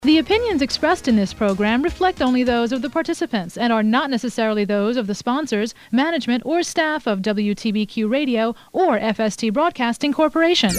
The opinions expressed in this program reflect only those of the participants and are not necessarily those of the sponsors, management, or staff of WTBQ Radio or FST Broadcasting Corporation.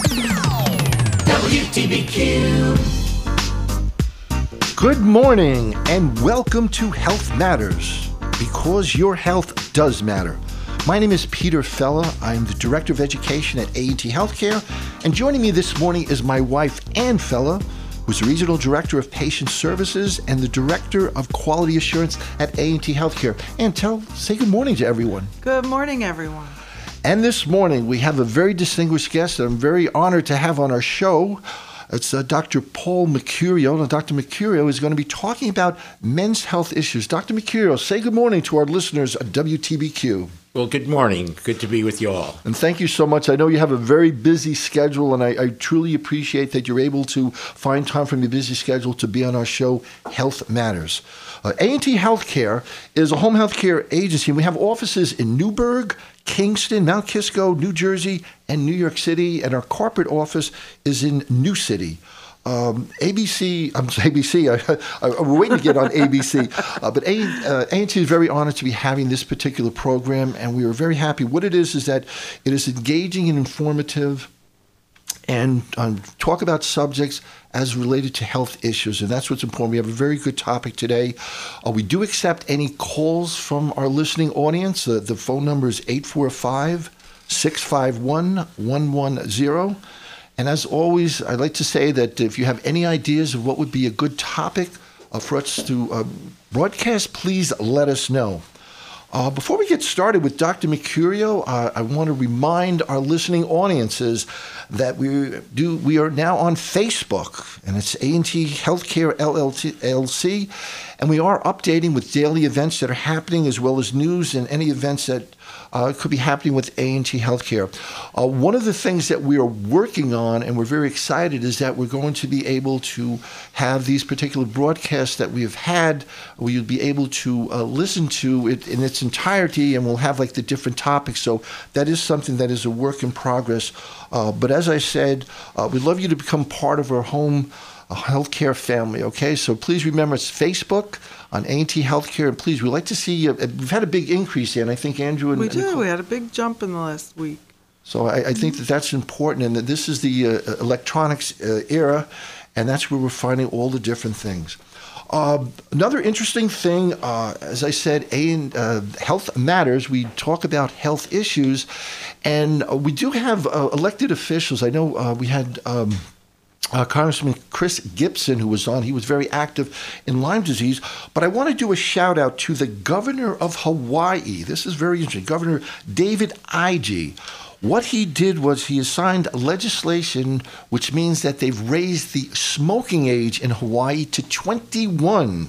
WTBQ. Good morning and welcome to Health Matters, because your health does matter. My name is Peter Fella. I'm the Director of Education at A&T Healthcare, and joining me this morning is my wife, Ann Fella, who's the Regional Director of Patient Services and the Director of Quality Assurance at A&T Healthcare. And say good morning to everyone. Good morning, everyone. And this morning, we have a very distinguished guest that I'm very honored to have on our show. It's Dr. Paul Mercurio. Now, Dr. Mercurio is going to be talking about men's health issues. Dr. Mercurio, say good morning to our listeners at WTBQ. Well, good morning. Good to be with you all. And thank you so much. I know you have a very busy schedule, and I truly appreciate that you're able to find time from your busy schedule to be on our show, Health Matters. A&T Healthcare is a home health care agency, and we have offices in Newburgh, Kingston, Mount Kisco, New Jersey, and New York City, and our corporate office is in New City. I'm waiting to get on ABC, but A&T is very honored to be having this particular program, and we are very happy. What it is that it is engaging and informative and talk about subjects as related to health issues, and that's what's important. We have a very good topic today. We do accept any calls from our listening audience. The phone number is 845-651-110. And as always, I'd like to say that if you have any ideas of what would be a good topic for us to broadcast, please let us know. Before we get started with Dr. Mercurio, I want to remind our listening audiences that we are now on Facebook, and it's A&T Healthcare LLC, and we are updating with daily events that are happening, as well as news and any events that could be happening with A&T Healthcare. One of the things that we are working on, and we're very excited, is that we're going to be able to have these particular broadcasts that we have had, where you'll be able to listen to it in its entirety, and we'll have like the different topics. So that is something that is a work in progress. But as I said, we'd love you to become part of our home healthcare family, okay? So please remember, it's Facebook on A&T Healthcare, and please, we'd like to see, we've had a big increase here, and I think Andrew and... We had a big jump in the last week. So I think that that's important, and that this is the electronics era, and that's where we're finding all the different things. Another interesting thing, as I said, Health Matters, we talk about health issues, and we do have elected officials. I know we had... Congressman Chris Gibson, who was on, he was very active in Lyme disease. But I want to do a shout out to the governor of Hawaii. This is very interesting. Governor David Ige. What he did was he assigned legislation which means that they've raised the smoking age in Hawaii to 21.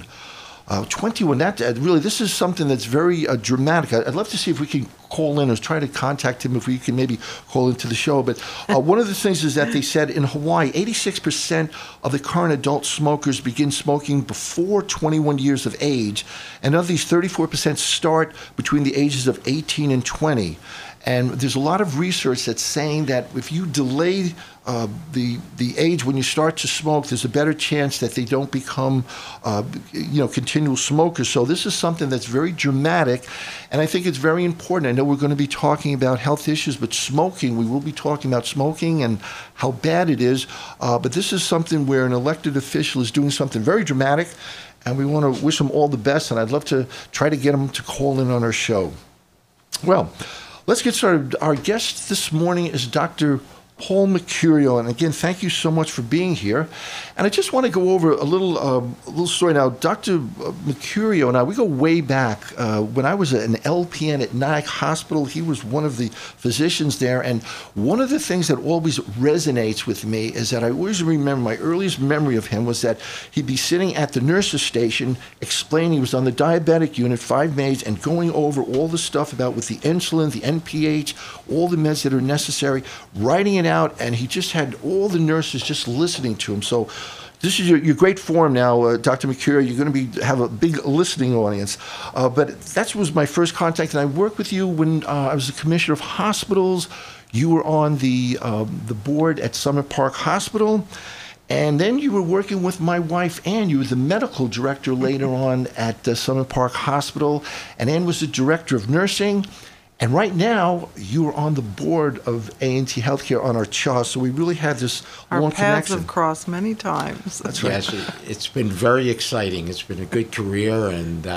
21, really, this is something that's very dramatic. I'd love to see if we can call in or try to contact him, if we can maybe call into the show. But one of the things is that they said in Hawaii, 86% of the current adult smokers begin smoking before 21 years of age. And of these, 34% start between the ages of 18 and 20. And there's a lot of research that's saying that if you delay the age when you start to smoke, there's a better chance that they don't become, continual smokers. So this is something that's very dramatic, and I think it's very important. I know we're going to be talking about health issues, but smoking, we will be talking about smoking and how bad it is. But this is something where an elected official is doing something very dramatic, and we want to wish them all the best, and I'd love to try to get them to call in on our show. Well, let's get started. Our guest this morning is Dr. Paul Mercurio, and again, thank you so much for being here. And I just want to go over a little story now. Dr. Mercurio and I, we go way back. When I was an LPN at Nyack Hospital, he was one of the physicians there. And one of the things that always resonates with me is that I always remember, my earliest memory of him was that he'd be sitting at the nurse's station explaining, he was on the diabetic unit, 5 meds, and going over all the stuff about with the insulin, the NPH, all the meds that are necessary, writing it out, and he just had all the nurses just listening to him. So this is your great forum now, Dr. Mercurio. You're going to have a big listening audience. But that was my first contact, and I worked with you when I was the commissioner of hospitals. You were on the board at Summit Park Hospital. And then you were working with my wife, Ann. You were the medical director later on at Summit Park Hospital. And Ann was the director of nursing. And right now, you are on the board of A&T Healthcare on our chart. So we really had this Our long paths connection. have crossed many times. That's right. Yes, it's been very exciting. It's been a good career, and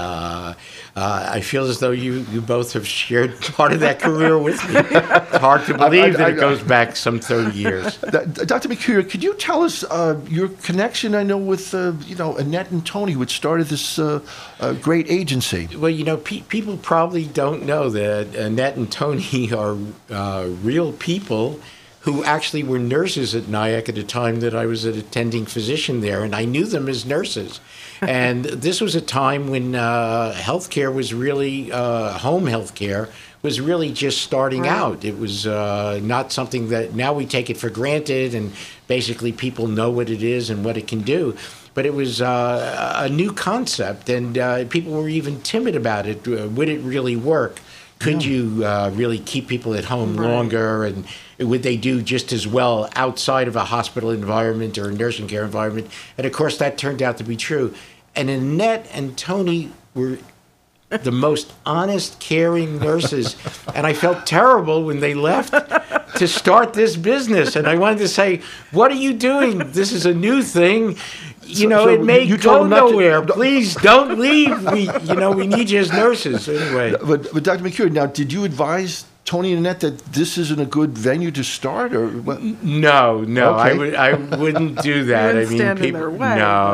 I feel as though you both have shared part of that career with me. It's hard to believe that it goes back some 30 years. Dr. Mercurio, could you tell us your connection, I know, with Annette and Tony, which started this great agency? Well, people probably don't know that Annette and Tony are real people who actually were nurses at Nyack at a time that I was an attending physician there, and I knew them as nurses. And this was a time when healthcare was really, home healthcare was really just starting out. It was not something that now we take it for granted, and basically people know what it is and what it can do. But it was a new concept, and people were even timid about it. Would it really work? Could you really keep people at home longer, and would they do just as well outside of a hospital environment or a nursing care environment? And of course, that turned out to be true. And Annette and Tony were the most honest, caring nurses, and I felt terrible when they left to start this business. And I wanted to say, "What are you doing? This is a new thing. It may go nowhere. Please don't leave. We need you as nurses anyway." But Dr. Mercurio, now, did you advise Tony and Annette that this isn't a good venue to start, or what? No, Okay. I wouldn't do that. You wouldn't stand in their way,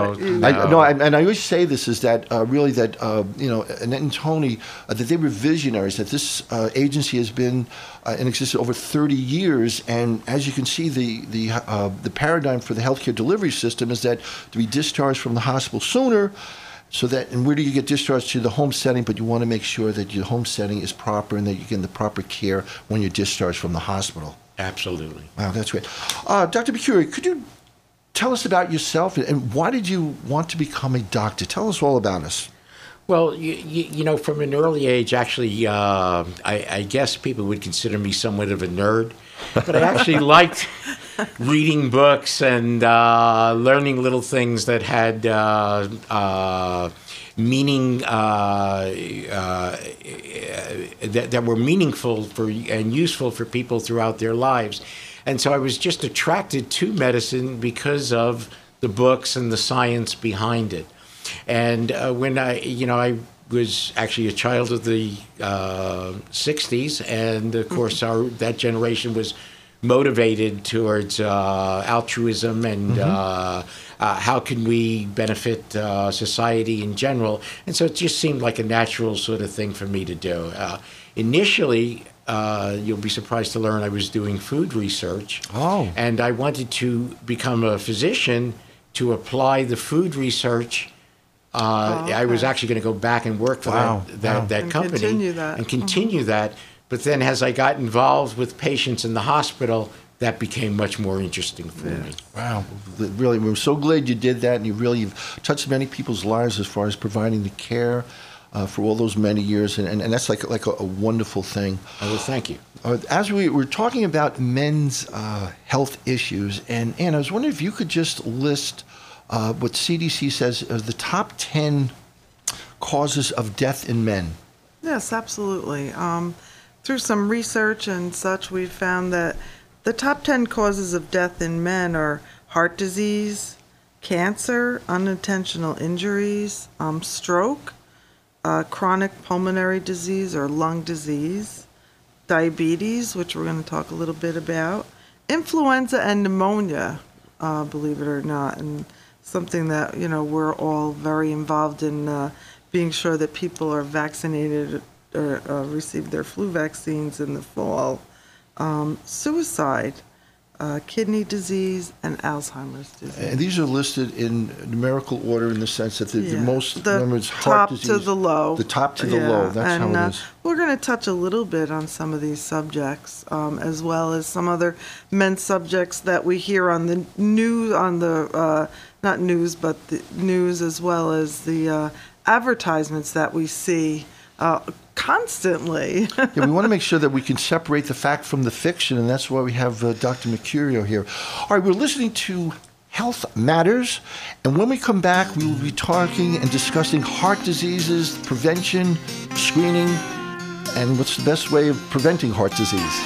but And I always say this is that really that Annette and Tony that they were visionaries. That this agency has been in existence over 30 years, and as you can see, the paradigm for the healthcare delivery system is that to be discharged from the hospital sooner. And where do you get discharged to the home setting? But you want to make sure that your home setting is proper and that you're getting the proper care when you're discharged from the hospital. Absolutely. Wow, that's great. Dr. Mercurio, could you tell us about yourself and why did you want to become a doctor? Tell us all about us. Well, from an early age, actually, I guess people would consider me somewhat of a nerd, but I actually liked reading books and learning little things that had meaning, that were meaningful and useful for people throughout their lives. And so I was just attracted to medicine because of the books and the science behind it. And when I was actually a child of the 60s, and of course that generation was motivated towards altruism and how can we benefit society in general. And so it just seemed like a natural sort of thing for me to do. Initially, you'll be surprised to learn I was doing food research. Oh. And I wanted to become a physician to apply the food research. I was actually going to go back and work for that company and continue that. But then as I got involved with patients in the hospital, that became much more interesting for me. Wow. Really, we're so glad you did that, and you've touched many people's lives as far as providing the care for all those many years, and that's like a wonderful thing. Oh, well, thank you. As we were talking about men's health issues, and I was wondering if you could just list what CDC says are the top 10 causes of death in men. Yes, absolutely. Through some research and such, we've found that the top 10 causes of death in men are heart disease, cancer, unintentional injuries, stroke, chronic pulmonary disease or lung disease, diabetes, which we're going to talk a little bit about, influenza and pneumonia, believe it or not, and something that, we're all very involved in being sure that people are vaccinated or receive their flu vaccines in the fall. Suicide, kidney disease, and Alzheimer's disease. And these are listed in numerical order in the sense that the most numbers heart disease. The top to the low. The top to the low. That's how it is. We're going to touch a little bit on some of these subjects, as well as some other men's subjects that we hear on the news, not news, but the news, as well as the advertisements that we see constantly. We want to make sure that we can separate the fact from the fiction, and that's why we have Dr. Mercurio here. All right, we're listening to Health Matters. And when we come back, we will be talking and discussing heart diseases, prevention, screening, and what's the best way of preventing heart disease.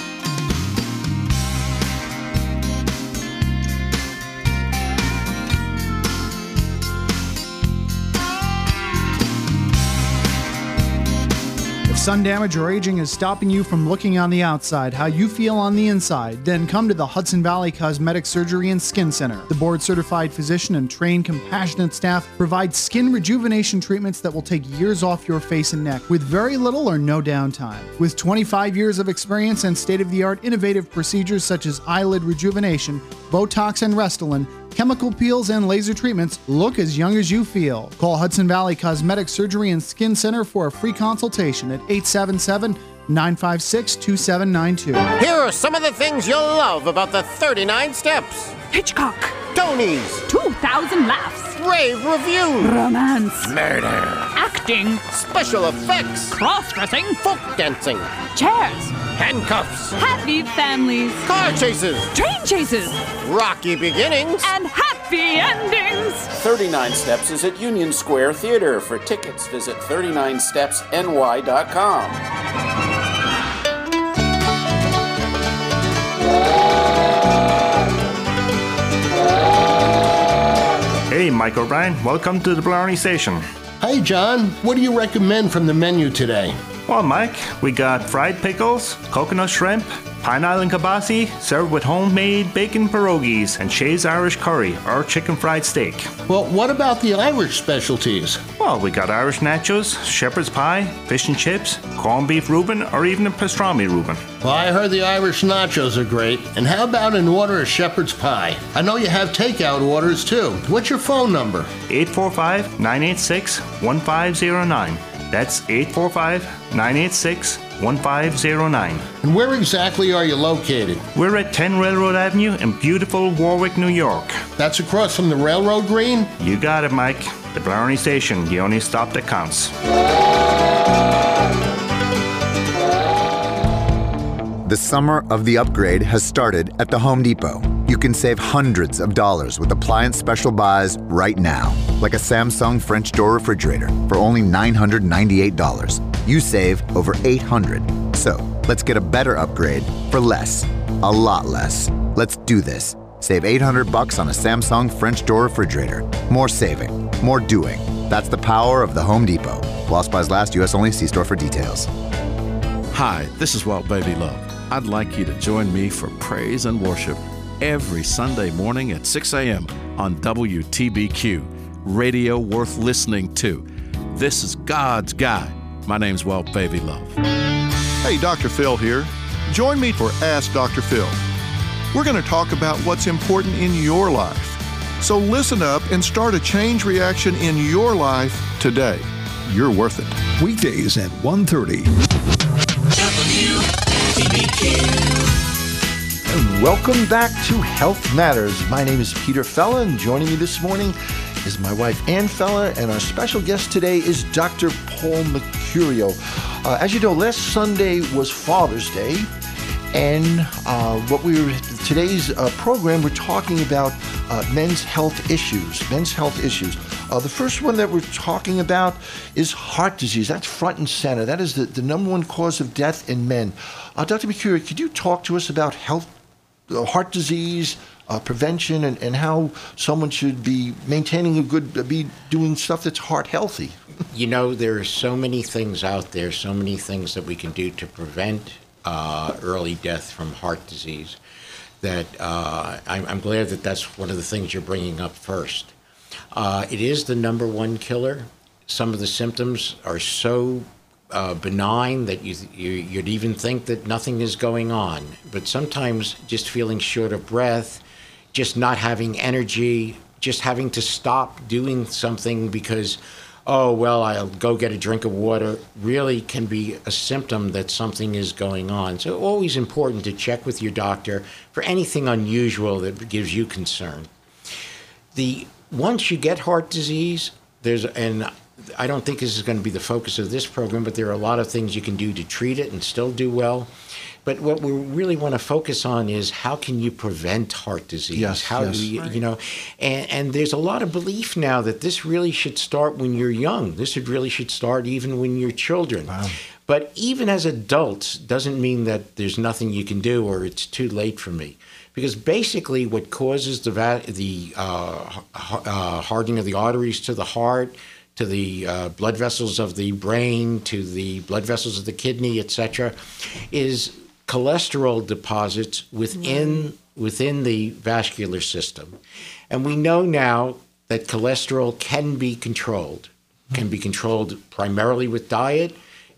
Sun damage or aging is stopping you from looking on the outside, how you feel on the inside, then come to the Hudson Valley Cosmetic Surgery and Skin Center. The board-certified physician and trained compassionate staff provide skin rejuvenation treatments that will take years off your face and neck with very little or no downtime. With 25 years of experience and state-of-the-art innovative procedures such as eyelid rejuvenation, Botox and Restylane, chemical peels, and laser treatments, look as young as you feel. Call Hudson Valley Cosmetic Surgery and Skin Center for a free consultation at 877-956-2792. Here are some of the things you'll love about the 39 Steps. Hitchcock. Tonys. 2,000 laughs. Rave reviews. Romance. Murder. Acting. Special effects. Cross-dressing. Folk dancing. Chairs. Handcuffs. Happy families. Car chases. Train chases. Rocky beginnings. And happy endings. 39 Steps is at Union Square Theater. For tickets, visit 39stepsny.com. Hey, Mike O'Brien. Welcome to the Blarney Station. Hey, John. What do you recommend from the menu today? Well, Mike, we got fried pickles, coconut shrimp, Pine Island kibasi, served with homemade bacon pierogies, and Shay's Irish curry or chicken fried steak. Well, what about the Irish specialties? Well, we got Irish nachos, shepherd's pie, fish and chips, corned beef Reuben, or even a pastrami Reuben. Well, I heard the Irish nachos are great. And how about an order of shepherd's pie? I know you have takeout orders, too. What's your phone number? 845-986-1509. That's 845-986-1509. And where exactly are you located? We're at 10 Railroad Avenue in beautiful Warwick, New York. That's across from the railroad green? You got it, Mike. The Blarney Station, the only stop that counts. The summer of the upgrade has started at the Home Depot. You can save hundreds of dollars with appliance special buys right now, like a Samsung French door refrigerator for only $998. You save over $800. So let's get a better upgrade for less, a lot less. Let's do this. Save $800 on a Samsung French door refrigerator. More saving, more doing. That's the power of the Home Depot. While supplies last, U.S. only. See store for details. Hi, this is Walt Baby Love. I'd like you to join me for praise and worship every Sunday morning at 6 a.m. on WTBQ, radio worth listening to. This is God's Guy. My name's Walt Baby Love. Hey, Dr. Phil here. Join me for Ask Dr. Phil. We're going to talk about what's important in your life. So listen up and start a change reaction in your life today. You're worth it. Weekdays at 1:30. And welcome back to Health Matters. My name is Peter Fella, and joining me this morning is my wife Ann Fella, and our special guest today is Dr. Paul Mercurio. As you know, last Sunday was Father's Day, and today's program, we're talking about men's health issues. The first one that we're talking about is heart disease. That's front and center. That is the number one cause of death in men. Dr. Mercurio, could you talk to us about heart disease, prevention, and how someone should be maintaining be doing stuff that's heart healthy? You know, there are so many things out there, so many things that we can do to prevent early death from heart disease that I'm glad that that's one of the things you're bringing up first. It is the number one killer. Some of the symptoms are so benign that you'd even think that nothing is going on. But sometimes just feeling short of breath, just not having energy, just having to stop doing something because, oh, well, I'll go get a drink of water, really can be a symptom that something is going on. So always important to check with your doctor for anything unusual that gives you concern. Once you get heart disease, and I don't think this is going to be the focus of this program, but there are a lot of things you can do to treat it and still do well. But what we really want to focus on is how can you prevent heart disease? Yes, how yes. do you, and there's a lot of belief now that this really should start when you're young. This really should start even when you're children. Wow. But even as adults doesn't mean that there's nothing you can do or it's too late for me. Because basically what causes the hardening of the arteries to the heart, to the blood vessels of the brain, to the blood vessels of the kidney, etc., is cholesterol deposits within the vascular system. And we know now that cholesterol can be controlled primarily with diet,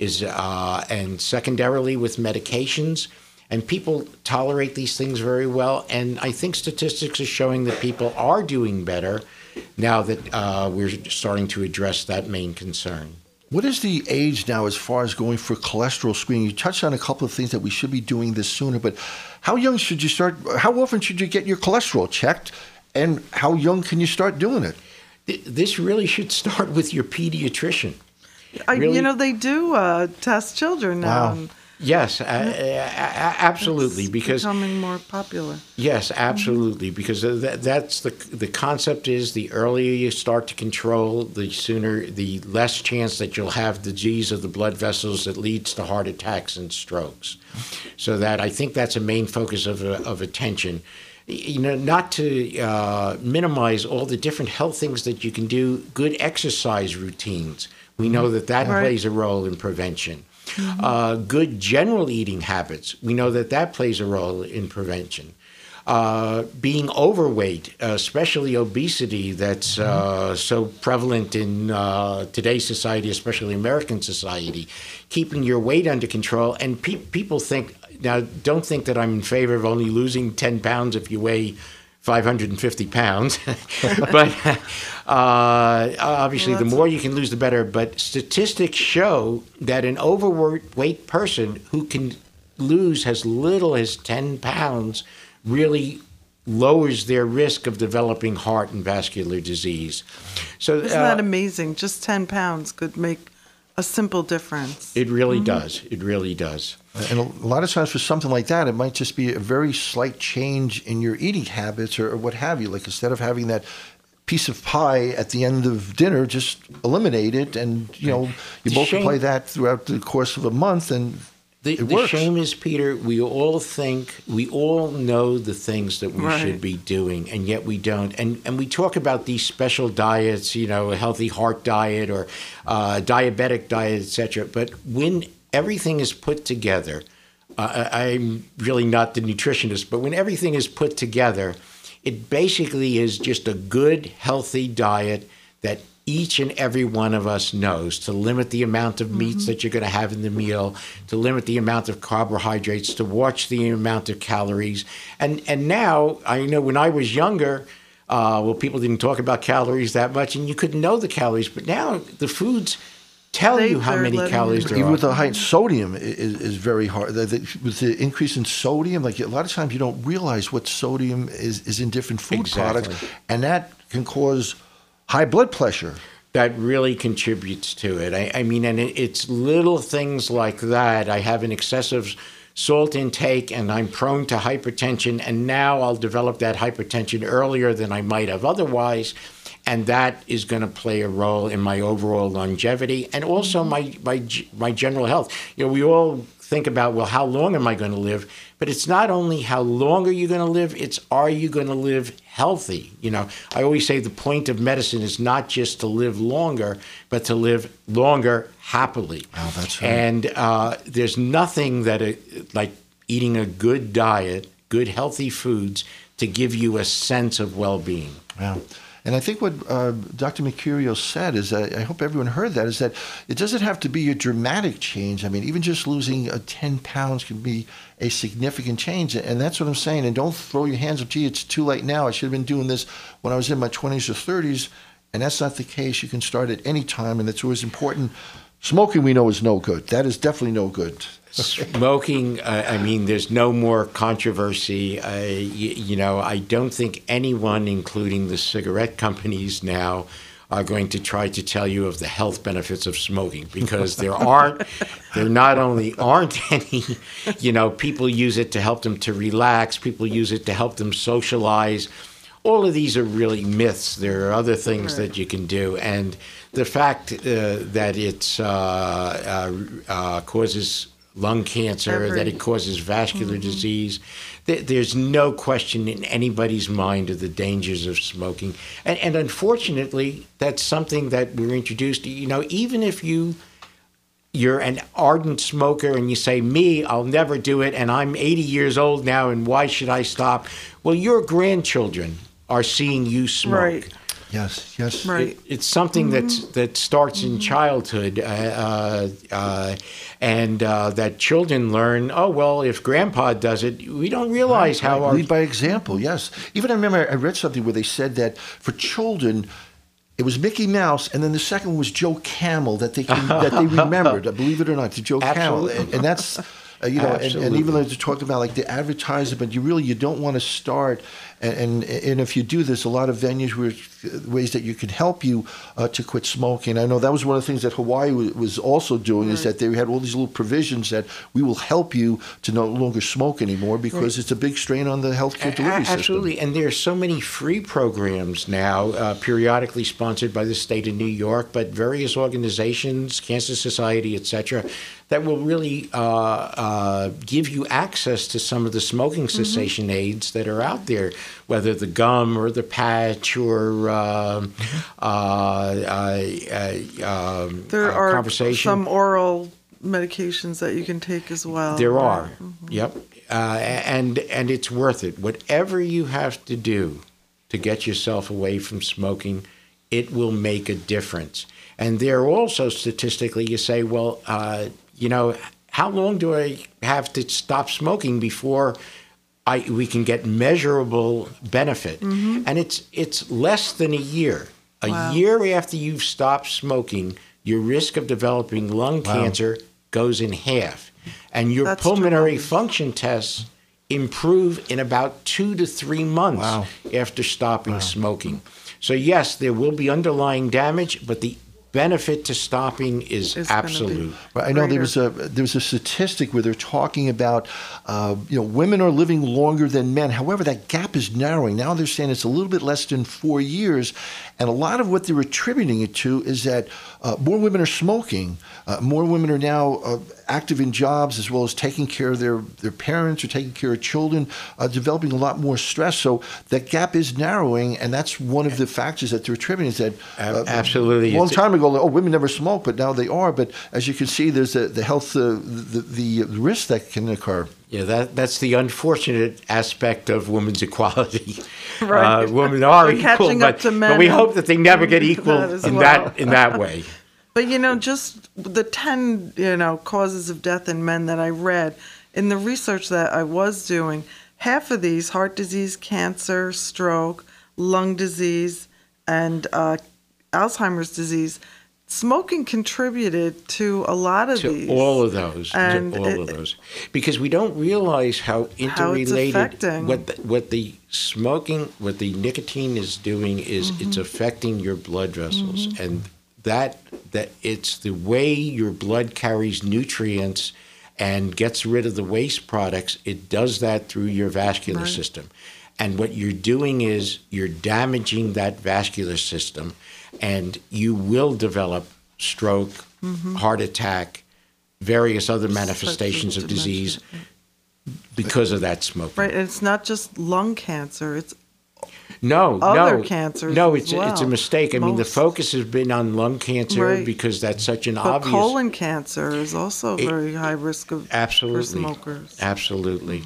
and secondarily with medications. And people tolerate these things very well. And I think statistics are showing that people are doing better now that we're starting to address that main concern. What is the age now as far as going for cholesterol screening? You touched on a couple of things that we should be doing this sooner, but how young should you start? How often should you get your cholesterol checked? And how young can you start doing it? This really should start with your pediatrician. Really? They do test children now. Wow. Yes, absolutely. It's because becoming more popular. Yes, absolutely. Because that's the concept is the earlier you start to control, the less chance that you'll have disease of the blood vessels that leads to heart attacks and strokes. So that I think that's a main focus of attention. Not to minimize all the different health things that you can do. Good exercise routines. We know that plays a role in prevention. Good general eating habits. We know that plays a role in prevention. Being overweight, especially obesity, that's so prevalent in today's society, especially American society. Keeping your weight under control. And people think, now don't think that I'm in favor of only losing 10 pounds if you weigh 550 pounds. But obviously, the more you can lose, the better. But statistics show that an overweight person who can lose as little as 10 pounds really lowers their risk of developing heart and vascular disease. So isn't that amazing? Just 10 pounds could make a simple difference. It really does. It really does. And a lot of times for something like that, it might just be a very slight change in your eating habits or what have you. Like instead of having that piece of pie at the end of dinner, just eliminate it. And, you multiply that throughout the course of a month and it works. The shame is, Peter, we all know the things that we should be doing, and yet we don't. And we talk about these special diets, a healthy heart diet or diabetic diet, etc. But when everything is put together, I'm really not the nutritionist, but when everything is put together, it basically is just a good, healthy diet that each and every one of us knows to limit the amount of meats that you're going to have in the meal, to limit the amount of carbohydrates, to watch the amount of calories. And now, I know when I was younger, people didn't talk about calories that much, and you couldn't know the calories. But now the foods tell you how many calories there are. Even with the high sodium is very hard. With the increase in sodium, like a lot of times you don't realize what sodium is in different food products, and that can cause high blood pressure. That really contributes to it. I mean, and it's little things like that. I have an excessive salt intake and I'm prone to hypertension, and now I'll develop that hypertension earlier than I might have otherwise. And that is going to play a role in my overall longevity and also my general health. We all think about, well, how long am I going to live? But it's not only how long are you going to live, it's are you going to live healthy? I always say the point of medicine is not just to live longer, but to live longer happily. Oh, that's right. And there's nothing like eating a good diet, good healthy foods to give you a sense of well-being. Yeah. And I think what Dr. Mercurio said is, I hope everyone heard that, is that it doesn't have to be a dramatic change. I mean, even just losing 10 pounds can be a significant change. And that's what I'm saying. And don't throw your hands up, gee, it's too late now. I should have been doing this when I was in my 20s or 30s. And that's not the case. You can start at any time, and it's always important. Smoking, we know, is no good. That is definitely no good. Smoking, there's no more controversy. I don't think anyone, including the cigarette companies now, are going to try to tell you of the health benefits of smoking, because there not only aren't any, people use it to help them to relax, people use it to help them socialize. All of these are really myths. There are other things that you can do. And the fact that it causes lung cancer, that it causes vascular disease, there's no question in anybody's mind of the dangers of smoking. And unfortunately, that's something that we're introduced to. Even if you're an ardent smoker and you say, me, I'll never do it, and I'm 80 years old now, and why should I stop? Well, your grandchildren are seeing you smoke. Right. Yes. Right. It's something that starts in childhood, and that children learn. Oh well, if Grandpa does it, we don't realize how our lead by example. Yes. Even I remember I read something where they said that for children, it was Mickey Mouse, and then the second was Joe Camel that they remembered. Believe it or not, to Joe Camel, and that's. And even though they talked about like the advertisement, you don't want to start. And if you do, there's a lot of venues ways that you can help you to quit smoking. I know that was one of the things that Hawaii was also doing, is that they had all these little provisions that we will help you to no longer smoke anymore, because it's a big strain on the healthcare delivery system. Absolutely, and there are so many free programs now, periodically sponsored by the state of New York, but various organizations, Cancer Society, etc., that will really give you access to some of the smoking cessation aids that are out there, whether the gum or the patch or there are conversation. Some oral medications that you can take as well. There are, yep, and it's worth it. Whatever you have to do to get yourself away from smoking, it will make a difference. And there also statistically, you say, well, how long do I have to stop smoking before we can get measurable benefit? And it's less than a year. A year after you've stopped smoking, your risk of developing lung cancer goes in half. And your pulmonary function tests improve in about 2 to 3 months after stopping smoking. So yes, there will be underlying damage, but the benefit to stopping is absolute. I know there was a statistic where they're talking about women are living longer than men. However, that gap is narrowing. Now they're saying it's a little bit less than 4 years, and a lot of what they're attributing it to is that more women are smoking. More women are now active in jobs, as well as taking care of their parents or taking care of children, developing a lot more stress. So that gap is narrowing, and that's one of the factors that they're attributing. Is that absolutely a long time ago, women never smoked, but now they are. But as you can see, there's the health, the risk that can occur. Yeah, that's the unfortunate aspect of women's equality. Right. Women are We're equal, but we hope that they never get equal in that way. But just the 10 causes of death in men that I read in the research that I was doing, half of these: heart disease, cancer, stroke, lung disease, and Alzheimer's disease. Smoking contributed to a lot of these. To all of those. Because we don't realize how interrelated what the nicotine is doing is it's affecting your blood vessels. And that it's the way your blood carries nutrients and gets rid of the waste products. It does that through your vascular system. And what you're doing is you're damaging that vascular system, and you will develop stroke, heart attack, various other manifestations of disease because of that smoking. Right, and it's not just lung cancer, it's other cancers. No, it's a mistake. I mean, the focus has been on lung cancer because that's such an obvious. Colon cancer is also very high risk for smokers. Absolutely.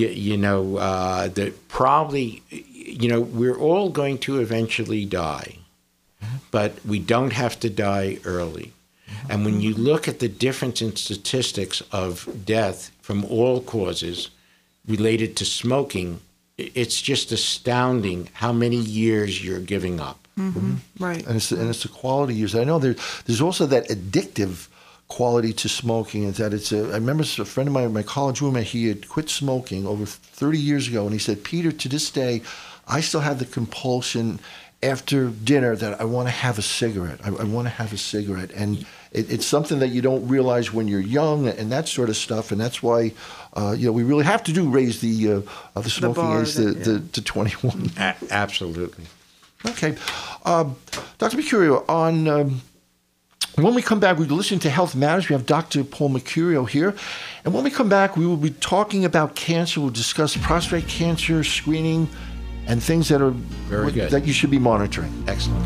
That probably, we're all going to eventually die, but we don't have to die early. And when you look at the difference in statistics of death from all causes related to smoking, it's just astounding how many years you're giving up. Right. And it's the quality years. I know there's also that addictive quality to smoking. Is that I remember a friend of mine, my college roommate, he had quit smoking over 30 years ago, and he said, Peter, to this day, I still have the compulsion, after dinner that I want to have a cigarette. I want to have a cigarette. And it's something that you don't realize when you're young and that sort of stuff. And that's why, we really have to raise the smoking age to 21. Absolutely. Okay. Dr. Mercurio, when we come back, we're listening to Health Matters. We have Dr. Paul Mercurio here. And when we come back, we will be talking about cancer. We'll discuss prostate cancer screening and things that are very good that you should be monitoring. Excellent.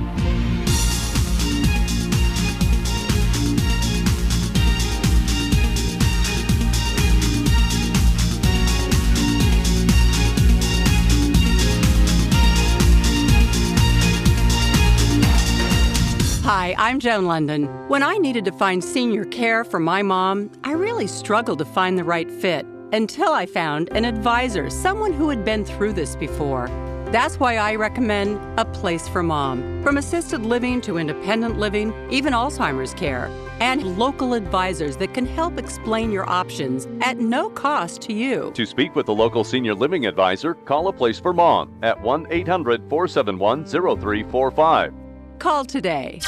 Hi, I'm Joan London. When I needed to find senior care for my mom, I really struggled to find the right fit until I found an advisor, someone who had been through this before. That's why I recommend A Place for Mom. From assisted living to independent living, even Alzheimer's care, and local advisors that can help explain your options at no cost to you. To speak with a local senior living advisor, call A Place for Mom at 1-800-471-0345. Call today.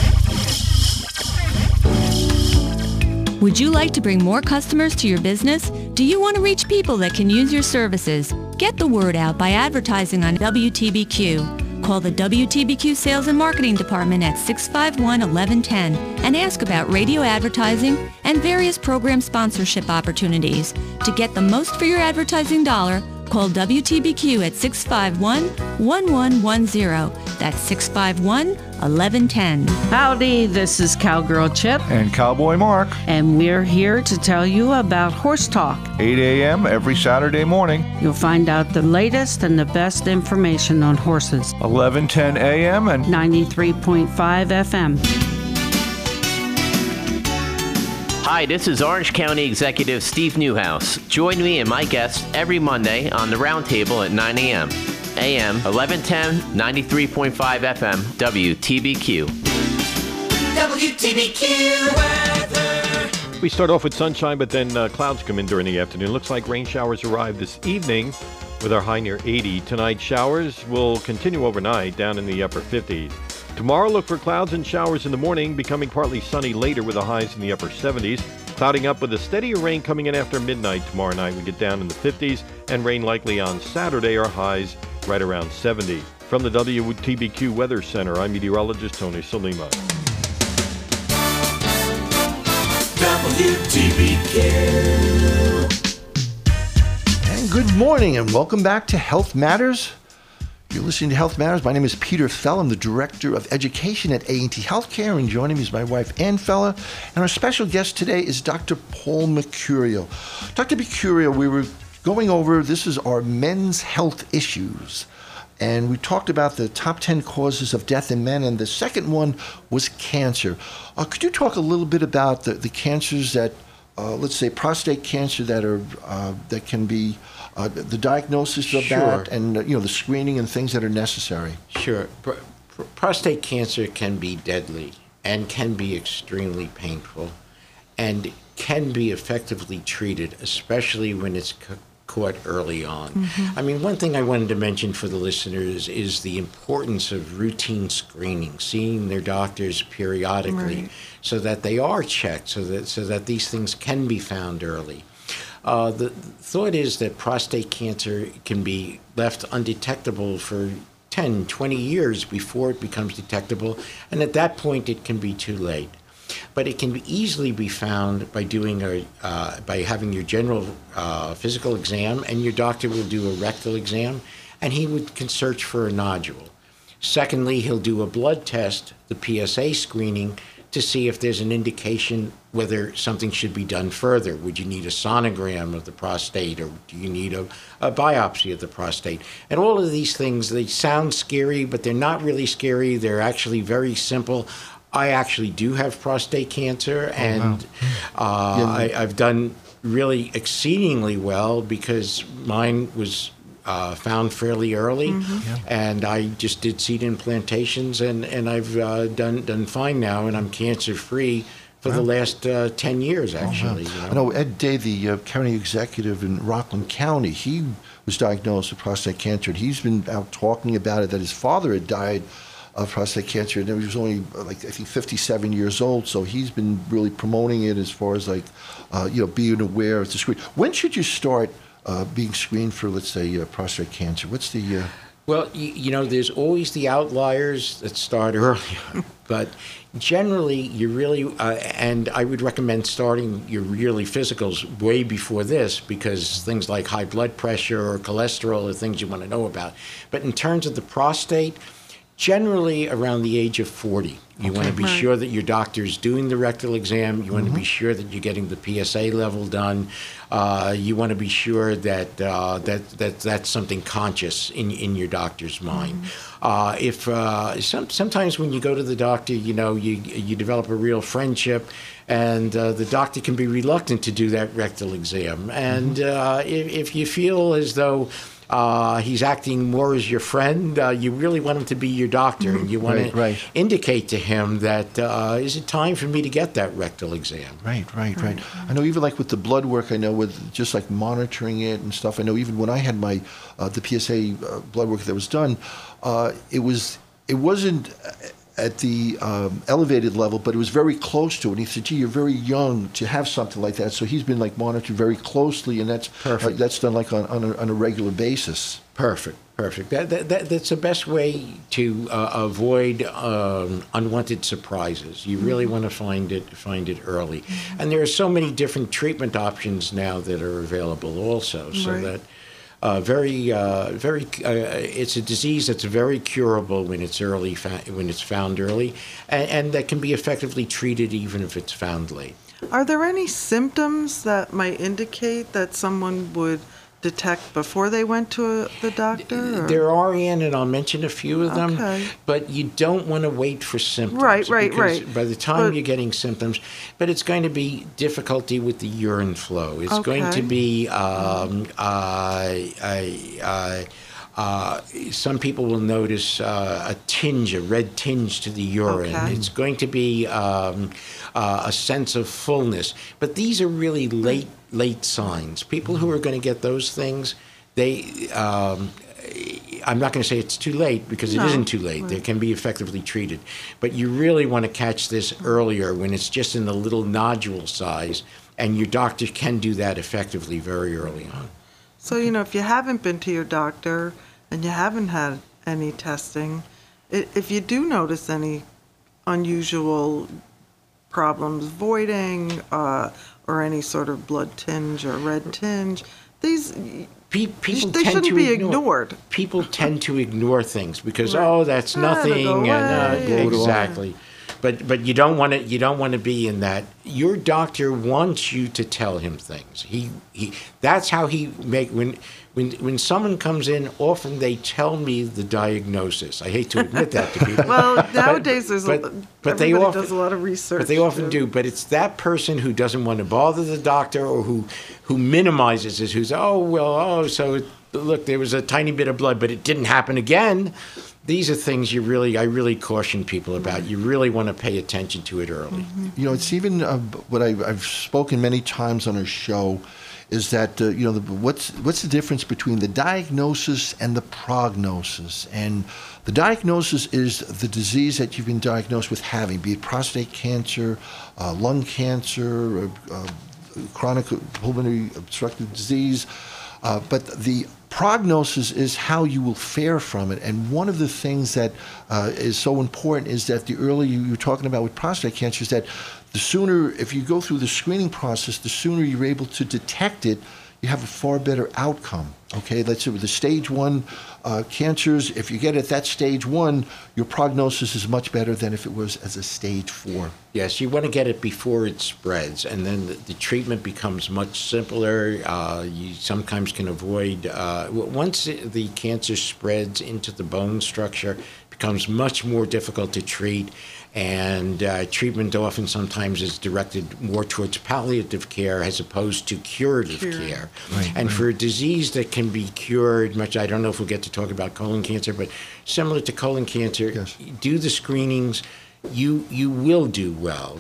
Would you like to bring more customers to your business? Do you want to reach people that can use your services? Get the word out by advertising on WTBQ. Call the WTBQ Sales and Marketing Department at 651-1110 and ask about radio advertising and various program sponsorship opportunities. To get the most for your advertising dollar, call WTBQ at 651-1110. That's 651-1110. Howdy, this is Cowgirl Chip. And Cowboy Mark. And we're here to tell you about Horse Talk. 8 a.m. every Saturday morning. You'll find out the latest and the best information on horses. 11:10 a.m. and 93.5 FM. Hi, this is Orange County Executive Steve Newhouse. Join me and my guests every Monday on the Roundtable at 9 a.m. AM 1110, 93.5 FM, WTBQ. WTBQ weather. We start off with sunshine, but then clouds come in during the afternoon. Looks like rain showers arrive this evening with our high near 80. Tonight, showers will continue overnight down in the upper 50s. Tomorrow, look for clouds and showers in the morning, becoming partly sunny later with the highs in the upper 70s. Clouding up with a steadier rain coming in after midnight tomorrow night. We get down in the 50s, and rain likely on Saturday. Our highs right around 70. From the WTBQ Weather Center, I'm meteorologist Tony Salima. WTBQ. And good morning, and welcome back to Health Matters. You're listening to Health Matters. My name is Peter Fell. I'm the Director of Education at A&T Healthcare, and joining me is my wife, Ann Fella. And our special guest today is Dr. Paul Mercurio. Dr. Mercurio, we were going over, this is our men's health issues. And we talked about the top 10 causes of death in men, and the second one was cancer. Could you talk a little bit about the cancers that, let's say prostate cancer that are that can be the diagnosis of that, and the screening and things that are necessary? Sure. Prostate cancer can be deadly and can be extremely painful and can be effectively treated, especially when it's caught early on. Mm-hmm. I mean, one thing I wanted to mention for the listeners is the importance of routine screening, seeing their doctors periodically, so that they are checked, so that these things can be found early. The thought is that prostate cancer can be left undetectable for 10, 20 years before it becomes detectable, and at that point it can be too late. But it can easily be found by doing by having your general physical exam, and your doctor will do a rectal exam, and he can search for a nodule. Secondly, he'll do a blood test, the PSA screening, to see if there's an indication whether something should be done further. Would you need a sonogram of the prostate, or do you need a biopsy of the prostate? And all of these things, they sound scary, but they're not really scary. They're actually very simple. I actually do have prostate cancer, and I've done really exceedingly well because mine was found fairly early, and I just did seed implantations, and I've done fine now, and I'm cancer-free for the last 10 years, actually. Oh, wow. I know Ed Day, the county executive in Rockland County, he was diagnosed with prostate cancer, and he's been out talking about it, that his father had died of prostate cancer, and he was only, I think 57 years old, so he's been really promoting it as far as, being aware of the screen. When should you start being screened for, let's say, prostate cancer? What's the... Well, there's always the outliers that start earlier, but generally you really, and I would recommend starting your yearly physicals way before this, because things like high blood pressure or cholesterol are things you want to know about. But in terms of the prostate, generally around the age of 40. You want to be sure that your doctor is doing the rectal exam. You want to be sure that you're getting the PSA level done. You want to be sure that that's something conscious in your doctor's mind. Sometimes when you go to the doctor, you develop a real friendship, and the doctor can be reluctant to do that rectal exam. And if you feel as though he's acting more as your friend, you really want him to be your doctor, and you want to indicate to him that, is it time for me to get that rectal exam? Right. I know even like with the blood work, I know with just like monitoring it and stuff, I know even when I had my, the PSA blood work that was done, it wasn't at the elevated level, but it was very close to it. And he said, gee, you're very young to have something like that. So he's been like monitored very closely, and that's perfect. That's done like on a regular basis. Perfect. That's the best way to avoid unwanted surprises. You really want to find it early. And there are so many different treatment options now that are available also, so that it's a disease that's very curable when it's early, when it's found early, and that can be effectively treated even if it's found late. Are there any symptoms that might indicate that someone would detect before they went to the doctor? Or? There are, Ann, and I'll mention a few of them. Okay. But you don't want to wait for symptoms. Right. By the time you're getting symptoms, but it's going to be difficulty with the urine flow. It's going to be some people will notice a red tinge to the urine. Okay. It's going to be a sense of fullness. But these are really late signs. People who are going to get those things, I'm not going to say it's too late, because it isn't too late. They can be effectively treated. But you really want to catch this earlier when it's just in the little nodule size, and your doctor can do that effectively very early on. So, if you haven't been to your doctor and you haven't had any testing, if you do notice any unusual problems, voiding, or any sort of blood tinge or red tinge, these they shouldn't be ignored. People tend to ignore things because that's nothing, exactly. But you don't want to be in that. Your doctor wants you to tell him things. That's how he when someone comes in, often they tell me the diagnosis. I hate to admit that to people. Well, nowadays everybody does a lot of research. But they often do. But it's that person who doesn't want to bother the doctor, or who minimizes it, who's look, there was a tiny bit of blood, but it didn't happen again. These are things I really caution people about. You really want to pay attention to it early. It's even what I've spoken many times on our show is that what's the difference between the diagnosis and the prognosis? And the diagnosis is the disease that you've been diagnosed with having, be it prostate cancer, lung cancer, chronic pulmonary obstructive disease. But the prognosis is how you will fare from it. And one of the things that is so important is that the earlier you're talking about with prostate cancer is that the sooner, if you go through the screening process, the sooner you're able to detect it, you have a far better outcome. Okay, let's say with the stage 1 cancers, if you get at that stage 1, your prognosis is much better than if it was as a stage 4. Yes, you want to get it before it spreads, and then the treatment becomes much simpler. You sometimes can avoid, once the cancer spreads into the bone structure, it becomes much more difficult to treat. And treatment often sometimes is directed more towards palliative care as opposed to curative care. And for a disease that can be cured, I don't know if we'll get to talk about colon cancer, but similar to colon cancer, do the screenings, you will do well.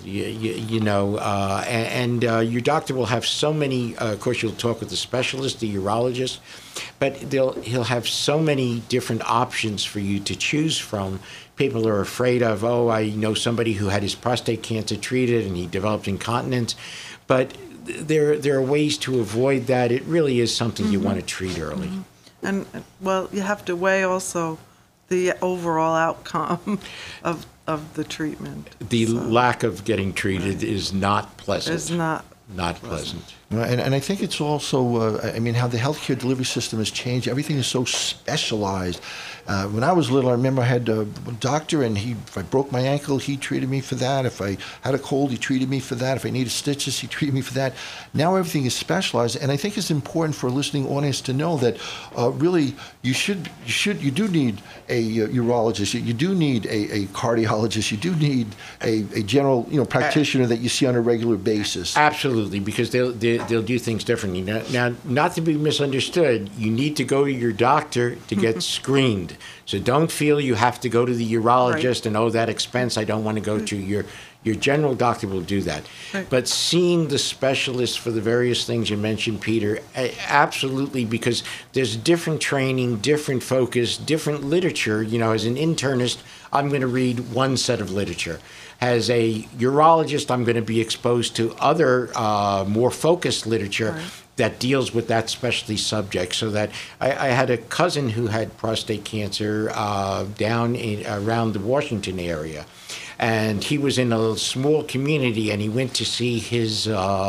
And your doctor will have so many. Of course, you'll talk with the specialist, the urologist, but he'll have so many different options for you to choose from. People are afraid of, I know somebody who had his prostate cancer treated and he developed incontinence, but there are ways to avoid that. It really is something you want to treat early. And well, you have to weigh also the overall outcome of the treatment. The lack of getting treated is not pleasant. It's not pleasant. And I think it's also, how the healthcare delivery system has changed. Everything is so specialized. When I was little, I remember I had a doctor, and if I broke my ankle, he treated me for that. If I had a cold, he treated me for that. If I needed stitches, he treated me for that. Now everything is specialized, and I think it's important for a listening audience to know that really you do need a urologist, you do need a cardiologist, you do need a general practitioner that you see on a regular basis. Absolutely, because they'll do things differently. Now, not to be misunderstood, you need to go to your doctor to get screened. So don't feel you have to go to the urologist and that expense I don't want to go to. Your general doctor will do that. Right. But seeing the specialist for the various things you mentioned, Peter, absolutely, because there's different training, different focus, different literature. As an internist, I'm going to read one set of literature. As a urologist, I'm going to be exposed to other more focused literature that deals with that specialty subject. So that I had a cousin who had prostate cancer down around the Washington area. And he was in a small community, and he went to see his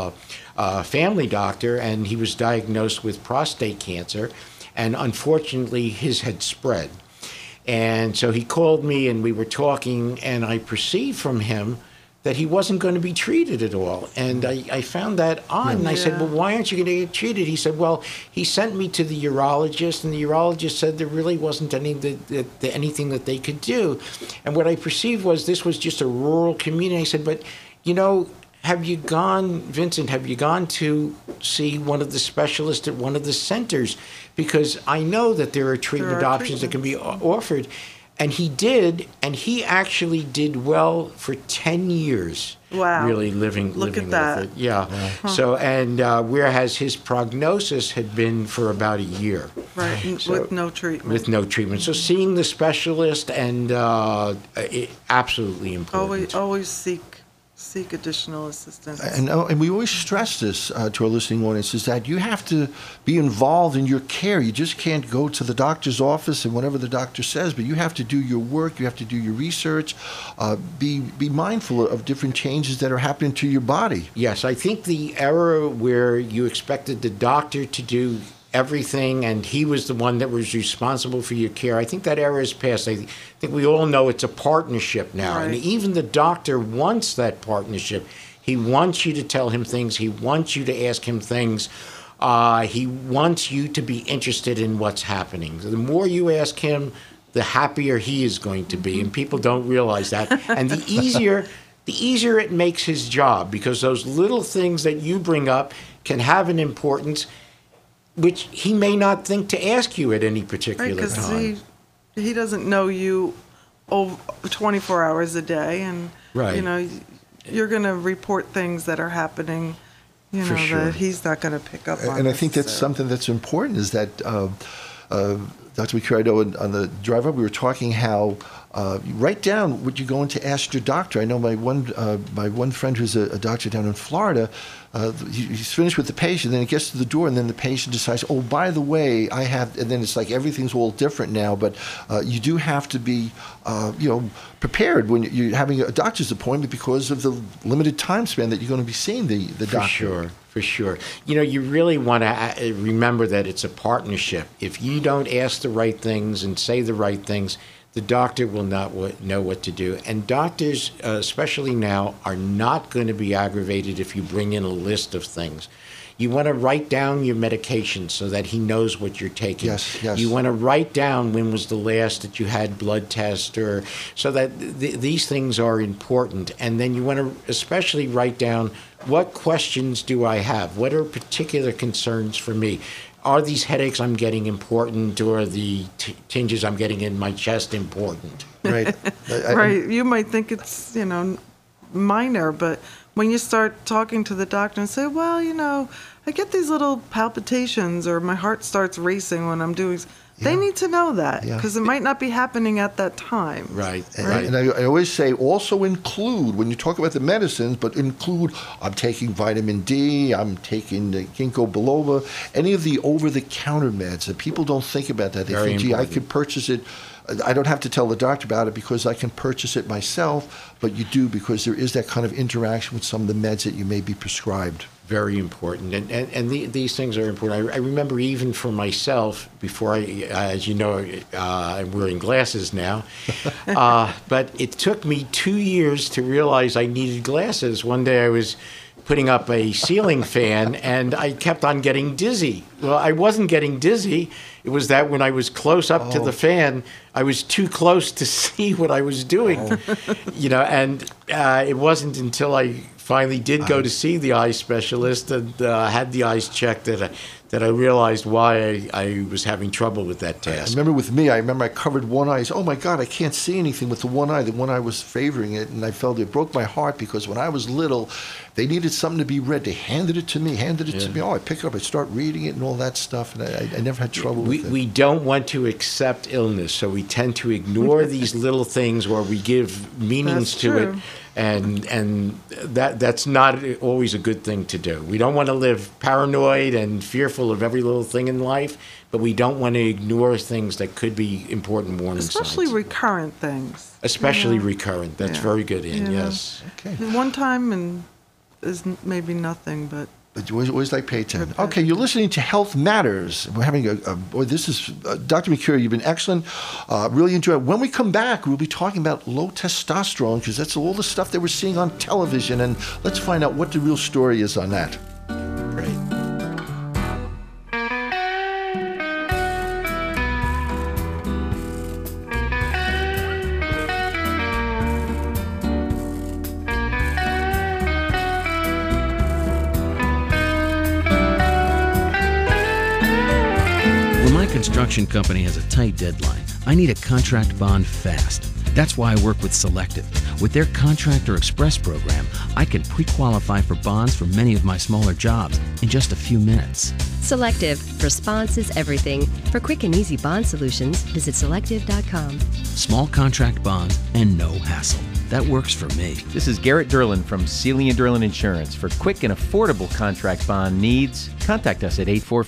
family doctor, and he was diagnosed with prostate cancer. And unfortunately, his had spread. And so he called me, and we were talking, and I perceived from him that he wasn't going to be treated at all. And I found that odd, and I said, well, why aren't you going to get treated? He said, well, he sent me to the urologist, and the urologist said there really wasn't anything that they could do. And what I perceived was this was just a rural community. I said, but, have you gone to see one of the specialists at one of the centers? Because I know that there are treatment options that can be offered. And he did, and he actually did well for 10 years. Wow. Really living at with that. it. Yeah. Huh. So, and whereas his prognosis had been for about a year. Right, with no treatment. With no treatment. So seeing the specialist and absolutely important. Always seek additional assistance. And we always stress this to our listening audience, is that you have to be involved in your care. You just can't go to the doctor's office and whatever the doctor says, but you have to do your work, you have to do your research, be mindful of different changes that are happening to your body. Yes, I think the era where you expected the doctor to do everything and he was the one that was responsible for your care, I think that era is past. I think we all know it's a partnership now. Right. And even the doctor wants that partnership. He wants you to tell him things. He wants you to ask him things. He wants you to be interested in what's happening. The more you ask him, the happier he is going to be. And people don't realize that. And the easier it makes his job, because those little things that you bring up can have an importance which he may not think to ask you at any particular time. He doesn't know you 24 hours a day, and you're going to report things that are happening, that he's not going to pick up on. And I think that's something that's important, is that Dr. McCure, on the drive up, we were talking how write down what you're going to ask your doctor. I know my one friend who's a doctor down in Florida, he's finished with the patient, then he gets to the door, and then the patient decides, oh, by the way, I have, and then it's like everything's all different now, but you do have to be, prepared when you're having a doctor's appointment because of the limited time span that you're going to be seeing the doctor. For sure. You really want to remember that it's a partnership. If you don't ask the right things and say the right things, the doctor will not know what to do. And doctors, especially now, are not going to be aggravated if you bring in a list of things. You want to write down your medication so that he knows what you're taking. Yes. You want to write down when was the last that you had blood test, or so that these things are important. And then you want to especially write down, what questions do I have? What are particular concerns for me? are these headaches I'm getting important, or are the tinges I'm getting in my chest important? Right. Right. You might think it's, minor, but when you start talking to the doctor and say, well, I get these little palpitations or my heart starts racing when I'm doing, they need to know that because it might not be happening at that time. Right. And I always say also include, when you talk about the medicines, but include, I'm taking vitamin D, I'm taking the ginkgo biloba, any of the over-the-counter meds. That people don't think about that. They think, gee, I could purchase it. I don't have to tell the doctor about it because I can purchase it myself, but you do because there is that kind of interaction with some of the meds that you may be prescribed. Very important, and these things are important. I remember even for myself, before as you know, I'm wearing glasses now, but it took me 2 years to realize I needed glasses. One day I was putting up a ceiling fan, and I kept on getting dizzy. Well, I wasn't getting dizzy. It was that when I was close up to the fan, I was too close to see what I was doing. And it wasn't until I finally did go to see the eye specialist and had the eyes checked that I realized why I was having trouble with that task. I remember with me, I covered one eye. Oh my God, I can't see anything with the one eye. The one eye was favoring it, and I felt it broke my heart because when I was little, they needed something to be read. They handed it to me. Oh, I pick it up, I start reading it and all that stuff, and I never had trouble with it. We don't want to accept illness, so we tend to ignore these little things where we give meanings to it. And that's not always a good thing to do. We don't want to live paranoid and fearful of every little thing in life, but we don't want to ignore things that could be important warning signs. Especially recurrent things. Especially recurrent. That's very good, Ian. Yes. Okay. One time and is maybe nothing, but you always like pay attention. Okay, you're listening to Health Matters. We're having this is, Dr. Mercurio, you've been excellent. Really enjoy it. When we come back, we'll be talking about low testosterone because that's all the stuff that we're seeing on television. And let's find out what the real story is on that. Great. Construction company has a tight deadline. I need a contract bond fast. That's why I work with Selective. With their Contractor Express program, I can pre-qualify for bonds for many of my smaller jobs in just a few minutes. Selective. Response is everything. For quick and easy bond solutions, visit selective.com. Small contract bonds and no hassle. That works for me. This is Garrett Derlin from Sealy & Derlin Insurance. For quick and affordable contract bond needs, contact us at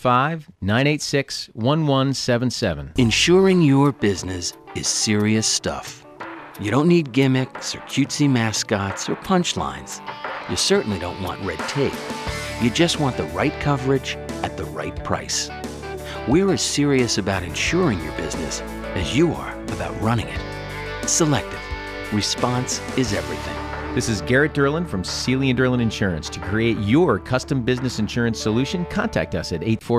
845-986-1177. Insuring your business is serious stuff. You don't need gimmicks or cutesy mascots or punchlines. You certainly don't want red tape. You just want the right coverage at the right price. We're as serious about insuring your business as you are about running it. Selective. Response is everything. This is Garrett Derlin from Sealy & Derlin Insurance. To create your custom business insurance solution, contact us at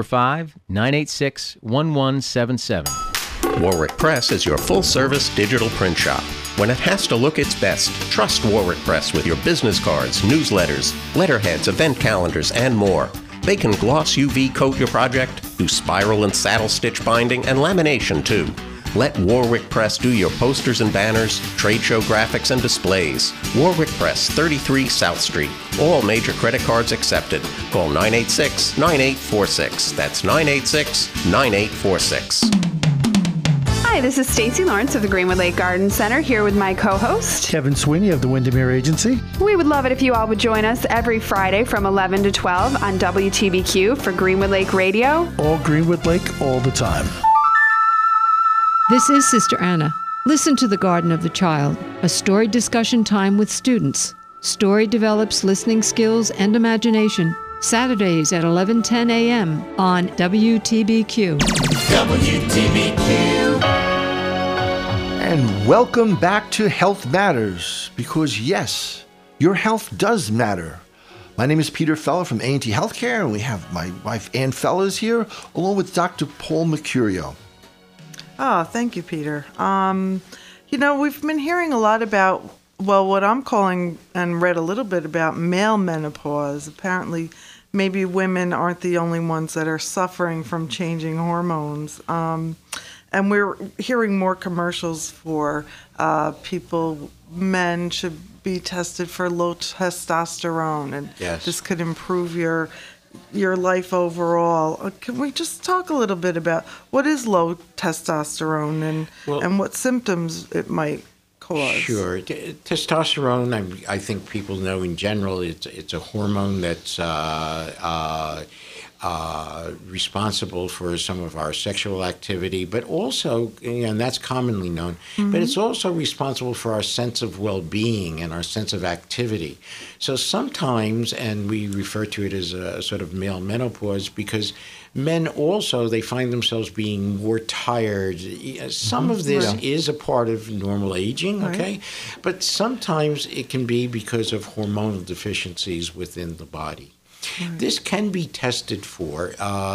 845-986-1177. Warwick Press is your full-service digital print shop. When it has to look its best, trust Warwick Press with your business cards, newsletters, letterheads, event calendars, and more. They can gloss UV coat your project, do spiral and saddle stitch binding, and lamination too. Let Warwick Press do your posters and banners, trade show graphics, and displays. Warwick Press, 33 South Street. All major credit cards accepted. Call 986-9846. That's 986-9846. Hi, this is Stacy Lawrence of the Greenwood Lake Garden Center here with my co-host Kevin Sweeney of the Windermere Agency. We would love it if you all would join us every Friday from 11 to 12 on WTBQ for Greenwood Lake Radio. All Greenwood Lake, all the time. This is Sister Anna. Listen to The Garden of the Child, a story discussion time with students. Story develops listening skills and imagination. Saturdays at 11:10 a.m. on WTBQ. WTBQ. And welcome back to Health Matters, because yes, your health does matter. My name is Peter Feller from A&T Healthcare, and we have my wife Ann Fellers here, along with Dr. Paul Mercurio. Oh, thank you, Peter. We've been hearing a lot about, what I'm calling and read a little bit about male menopause. Apparently, maybe women aren't the only ones that are suffering from changing hormones. And we're hearing more commercials for men should be tested for low testosterone, and this could improve your life overall. Can we just talk a little bit about what is low testosterone and what symptoms it might cause? Sure. Testosterone, I think people know in general, it's a hormone that's responsible for some of our sexual activity, but also, and that's commonly known, but it's also responsible for our sense of well-being and our sense of activity. So sometimes, and we refer to it as a sort of male menopause, because men also, they find themselves being more tired. Some of this is a part of normal aging, okay? But sometimes it can be because of hormonal deficiencies within the body. This can be tested for.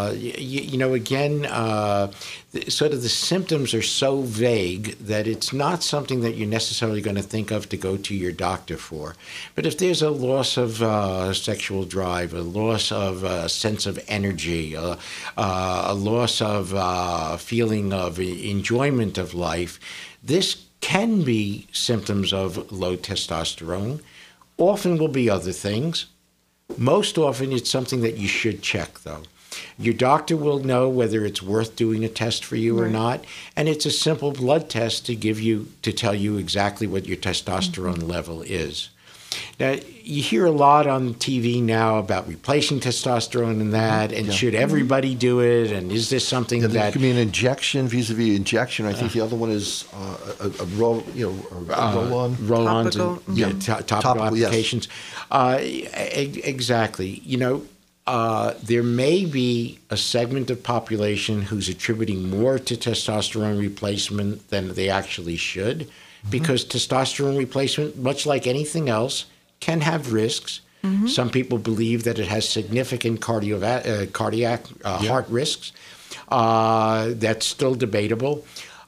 Again, sort of the symptoms are so vague that it's not something that you're necessarily going to think of to go to your doctor for. But if there's a loss of sexual drive, a loss of sense of energy, a loss of feeling of enjoyment of life, this can be symptoms of low testosterone. Often will be other things. Most often, it's something that you should check, though. Your doctor will know whether it's worth doing a test for you or not, and it's a simple blood test to tell you exactly what your testosterone level is. Now, you hear a lot on TV now about replacing testosterone and that, and should everybody do it, and is this something that... There could be an injection, vis-a-vis injection. I think the other one is a roll-on. Roll-ons, topical, topical applications. Exactly. There may be a segment of population who's attributing more to testosterone replacement than they actually should, because testosterone replacement, much like anything else, can have risks. Some people believe that it has significant cardiac heart risks. That's still debatable.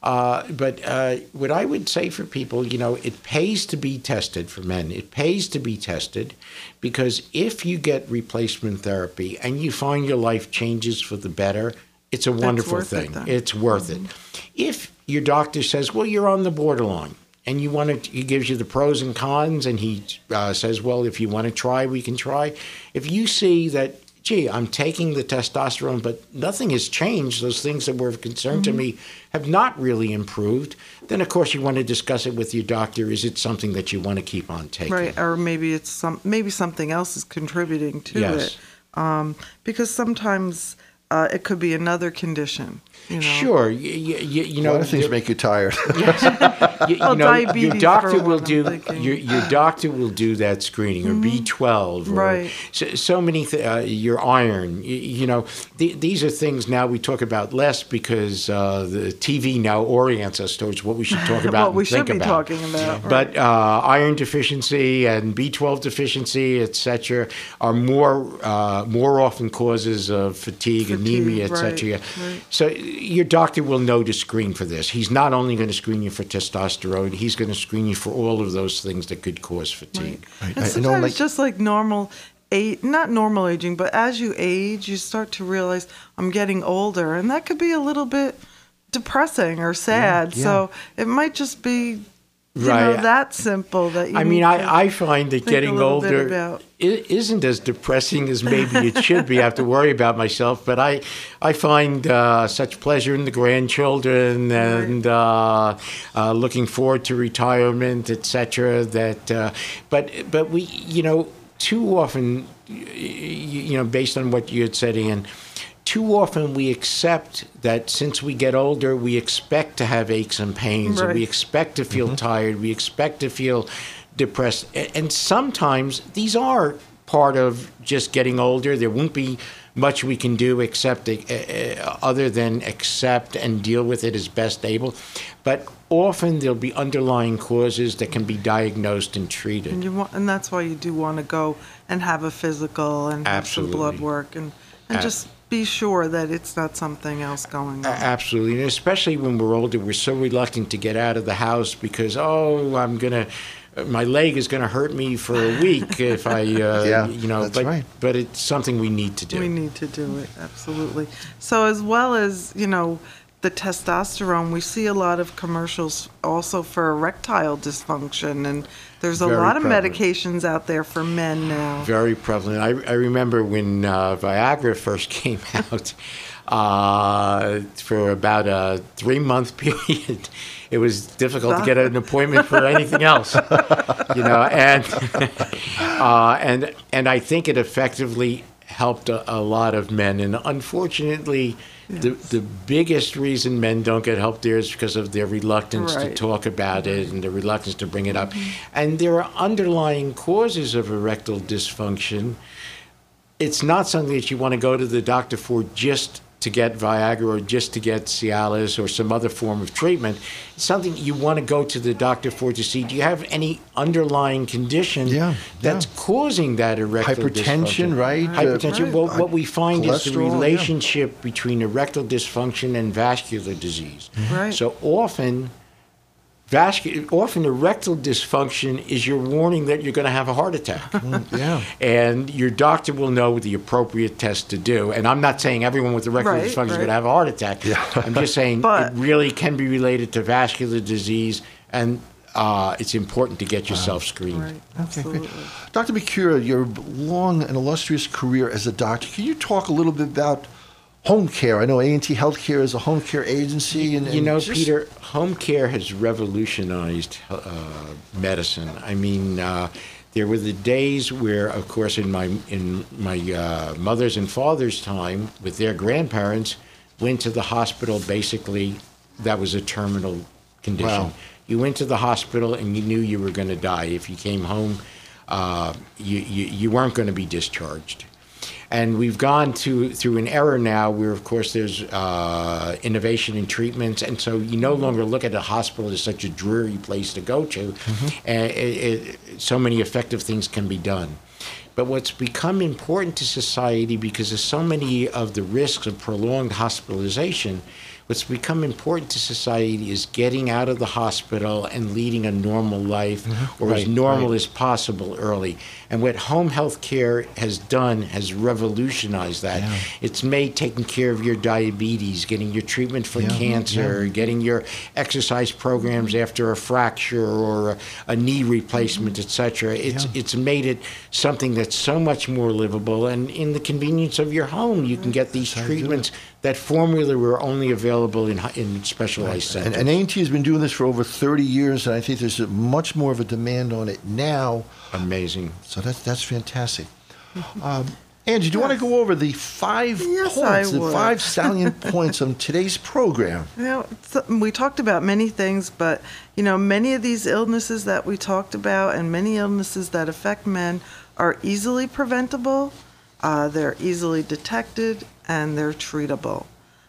But what I would say for people, it pays to be tested for men. It pays to be tested because if you get replacement therapy and you find your life changes for the better, it's a wonderful thing. It's worth it. If your doctor says, well, you're on the borderline, and he gives you the pros and cons, and he says, well, if you want to try, we can try. If you see that, gee, I'm taking the testosterone, but nothing has changed, those things that were of concern to me have not really improved, then, of course, you want to discuss it with your doctor. Is it something that you want to keep on taking? Right, or maybe maybe something else is contributing to it. Because sometimes it could be another condition. Sure, a lot of things make you tired. Diabetes. Your doctor will do your doctor will do that screening, or B12, or so many your iron. These are things now we talk about less because the TV now orients us towards what we should talk about. What we should be talking about. But iron deficiency and B12 deficiency, etc., are more often causes of fatigue anemia, etc. So your doctor will know to screen for this. He's not only going to screen you for testosterone, he's going to screen you for all of those things that could cause fatigue. And sometimes just like not normal aging, but as you age, you start to realize I'm getting older, and that could be a little bit depressing or sad. So it might just be that simple. That you I find that getting older isn't as depressing as maybe it should be. I have to worry about myself, but I find such pleasure in the grandchildren and looking forward to retirement, etc. That, but we, too often, based on what you had said, Ian. Too often we accept that since we get older, we expect to have aches and pains, and we expect to feel tired, we expect to feel depressed. And sometimes these are part of just getting older. There won't be much we can do except other than accept and deal with it as best able. But often there'll be underlying causes that can be diagnosed and treated. And that's why you do want to go and have a physical and have some blood work and just be sure that it's not something else going on. Absolutely. And especially when we're older, we're so reluctant to get out of the house because, I'm going to my leg is going to hurt me for a week if I, that's right. But it's something we need to do. We need to do it, absolutely. So as well as, the testosterone, we see a lot of commercials also for erectile dysfunction, and there's a lot of medications out there for men now. Very prevalent. I remember when Viagra first came out, for about a 3-month period, it was difficult to get an appointment for anything else, and I think it effectively helped a lot of men, and unfortunately, the biggest reason men don't get help there is because of their reluctance to talk about it and the reluctance to bring it up. And there are underlying causes of erectile dysfunction. It's not something that you want to go to the doctor for just to get Viagra or just to get Cialis or some other form of treatment. It's something you want to go to the doctor for to see, do you have any underlying condition that's causing that erectile hypertension, dysfunction? right? Hypertension. Well, what we find is the cholesterol, relationship between erectile dysfunction and vascular disease. Right. So often erectile dysfunction is your warning that you're going to have a heart attack. And your doctor will know the appropriate test to do. And I'm not saying everyone with erectile dysfunction is going to have a heart attack. I'm just saying it really can be related to vascular disease, and it's important to get yourself screened. Right. Absolutely. Dr. Mercurio, your long and illustrious career as a doctor, can you talk a little bit about home care? I know A&T Healthcare is a home care agency. Peter, home care has revolutionized medicine. I mean, there were the days where, of course, in my mother's and father's time with their grandparents, went to the hospital, basically, that was a terminal condition. Wow. You went to the hospital and you knew you were going to die. If you came home, you weren't going to be discharged. And we've gone through an era now where, of course, there's innovation in treatments, and so you no longer look at a hospital as such a dreary place to go to. And so many effective things can be done. But what's become important to society, because of so many of the risks of prolonged hospitalization, what's become important to society is getting out of the hospital and leading a normal life, or as normal as possible early. And what home health care has done has revolutionized that. It's made taking care of your diabetes, getting your treatment for cancer, getting your exercise programs after a fracture or a knee replacement, etc. It's made it something that's so much more livable, and in the convenience of your home, you can get these treatments that formerly were only available in specialized centers. And A&T has been doing this for over 30 years, and I think there's much more of a demand on it now. Amazing. So that's fantastic. Angie, do you want to go over the 5 points, the 5 salient points on today's program? We talked about many things, but many of these illnesses that we talked about and many illnesses that affect men are easily preventable, they're easily detected, and they're treatable.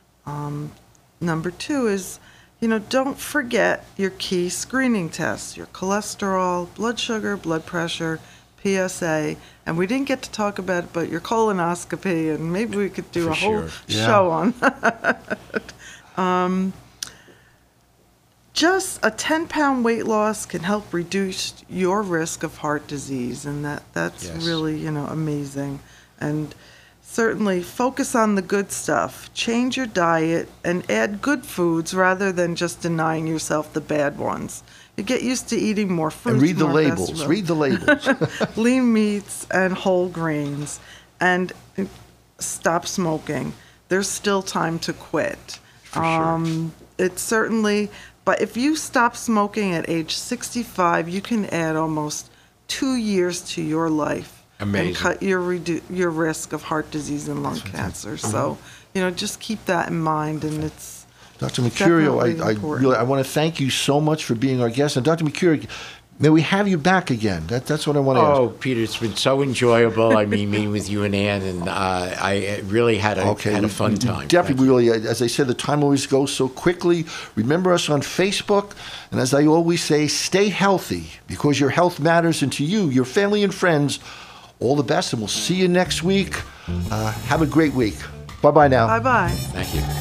Number 2 is, don't forget your key screening tests, your cholesterol, blood sugar, blood pressure, PSA, and we didn't get to talk about it, but your colonoscopy, and maybe we could do a whole show on that. Just a 10-pound weight loss can help reduce your risk of heart disease, and that's really, amazing. And certainly focus on the good stuff. Change your diet and add good foods rather than just denying yourself the bad ones. You get used to eating more fruits, and read the more labels. vegetables. Read the labels. Lean meats and whole grains, and stop smoking. There's still time to quit. For sure. It's certainly, but if you stop smoking at age 65, you can add almost 2 years to your life. Amazing. And cut your risk of heart disease and lung cancer. So, just keep that in mind, and it's Dr. Mercurio, I want to thank you so much for being our guest. And Dr. Mercurio, may we have you back again? That's what I want to ask. Oh, Peter, it's been so enjoyable. I mean, meeting with you and Ann, and I really had a fun time. Definitely, really, as I said, the time always goes so quickly. Remember us on Facebook, and as I always say, stay healthy, because your health matters, and to you, your family and friends, all the best, and we'll see you next week. Have a great week. Bye-bye now. Bye-bye. Thank you.